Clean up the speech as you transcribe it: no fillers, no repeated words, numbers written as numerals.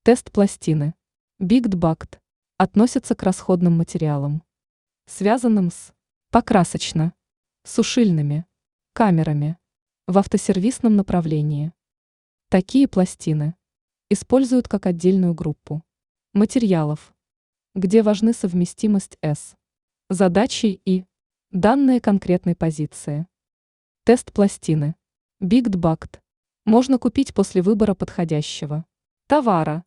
Тест пластины. Бигдбакт относится к расходным материалам, связанным с покрасочно, сушильными, камерами в автосервисном направлении. Такие пластины используют как отдельную группу материалов, где важны совместимость с задачей и данные конкретной позиции. Тест пластины. Бигдбакт можно купить после выбора подходящего товара.